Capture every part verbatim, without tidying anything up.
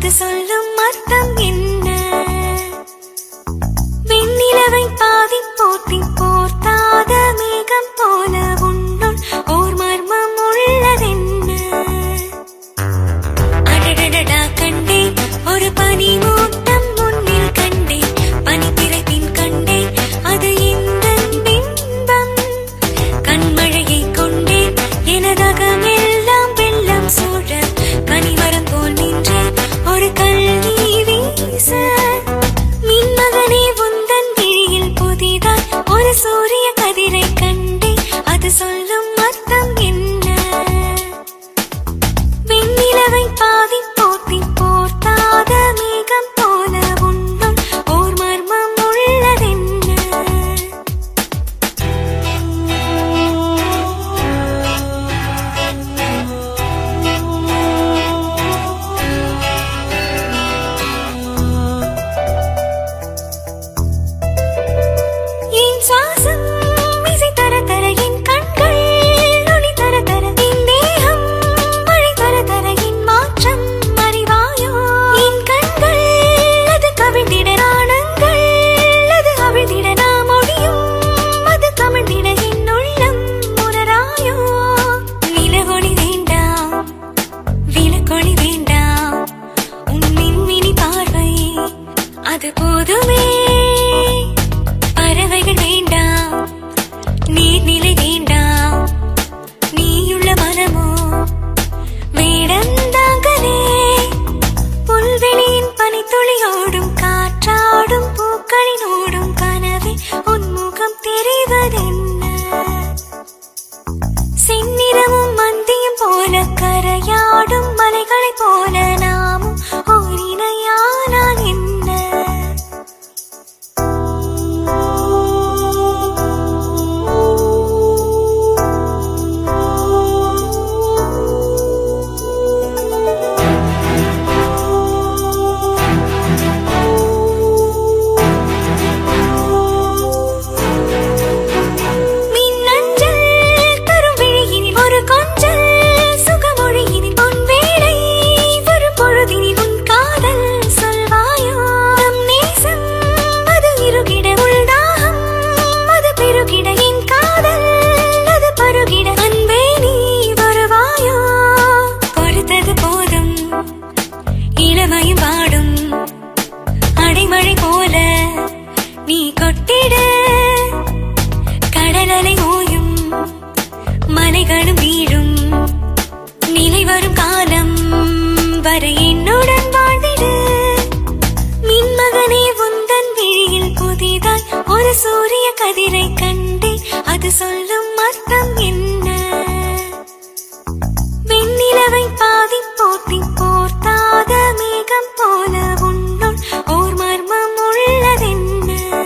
அது சொல்லும் அர்த்தம் என்ன? வெண்ணிலவை பாதி போட்டி போர்த்தாத மேகம் போல உன்னுள் ஓர் மர்மம் உள்ளதென்ன? அடடடடா கண்டேன் ஒரு பனி மூட்டம் முன்னில் கண்டேன், பனிப்பிறைப்பின் கண்டேன் அது இந்த பிம்பம். கண்மழையை கொண்டேன் எனதகமெல்லாம் வெள்ளம் சூழ, கனிமரம் போல் நின்றேன் ஒரு கல்வி வீச. மின்மகனே உந்தன் விழியில் புதிதாய் ஒரு சூரிய கதிரை கண்டேன், அது சொல்லும் அர்த்தம் என்ன? வெண்ணிலவை பாதி போட்டி போர்த்தாத மேகம் போல உன்னுள் ஓர் மர்மம் உள்ளதென்ன? என் சுவாசம் இசை தர தர, என் கண்கள் ஒளி தர தர, என் தேகம் மழை தர தர, என் மாற்றம் அறிவாயோ? என் கண்கள் அது கவிழ்ந்திட, நாணங்கள் அது அவிழ்ந்திட, நாம் ஒளியும் அது கமிழ்ந்திட, என் உள்ளம் உணராயோ? நிலவொளி வேண்டாம், விளக்கொளி வேண்டாம், உன் மின்மினி பார்வை அது போதுமே. பறவைகள் வேண்டாம், நீர்நிலை வேண்டாம், நீயுள்ள மனமோ வேடந்தாங்கனே. புல்வெளியின் பனித்துளியோடும் காற்றாடும் பூக்களினோடும் கனவே உன்முகம் தெரிவதென்ன? செந்நிறமும் மந்தியும் போல கரையாடும் மலைகளைப் போல நாமும் ஓரிணையானால் என்ன? மின்னஞ்சல் தரும் விழியினில் ஒரு கொஞ்சல் சுகமொழியினில் பொன் வேளை வரும் பொழுதினில் உன் காதல் சொல்வாயோ? நம் நேசம் அது இருகிட, உள்தாகம் அது பெருகிட, என் காதல் அது பருகிட, அன்பே நீ வருவாயோ? பொறுத்தது போதும் இளமையும் பாடும் அடைமழை போல நீ கொட்டிட, கடலலை ஓயும் மலைகளும் வீழும், நிலை வரும் காலம் வரை என்னுடன் வாழ்ந்திடு. மின்மகனே உந்தன் விழியில் புதிதாய் ஒரு சூரிய கதிரை கண்டேன், அது சொல்லும் அர்த்தம் என்ன? வெண்ணிலவை பாதி போட்டி போர்த்தாத மேகம் போல உன்னுள் ஓர் மர்மம் உள்ளதென்ன?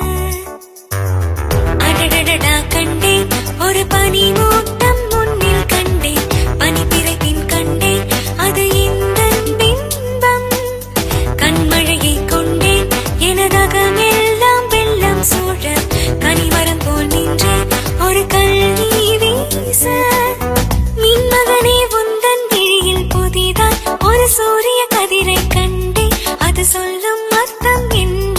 அடடடடா கண்டேன் ஒரு பனி மூட்டம் முன்னில் கண்டேன், பனிப்பிறைப்பின் கண்டேன் அது இந்த பிம்பம். கண்மழையை கொண்டேன் எனதகமெல்லாம் வெள்ளம் சூழ, கனிமரம் போல் நின்றேன் ஒரு கல்வி வீச. மின்மகனே உந்தன் விழியில் புதிதாய் ஒரு சூரிய கதிரை கண்டேன், அது சொல்லும் அர்த்தம் என்ன?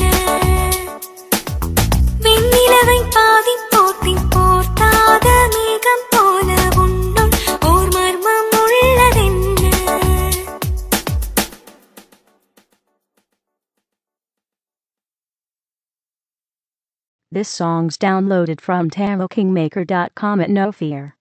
வெண்ணிலவை பாதி போட்டி போர்த்தாத மேகம் போல உன்னுள் ஓர் மர்மம் உள்ளதென்ன? This song's downloaded from Tarot Kingmaker dot com at no fear.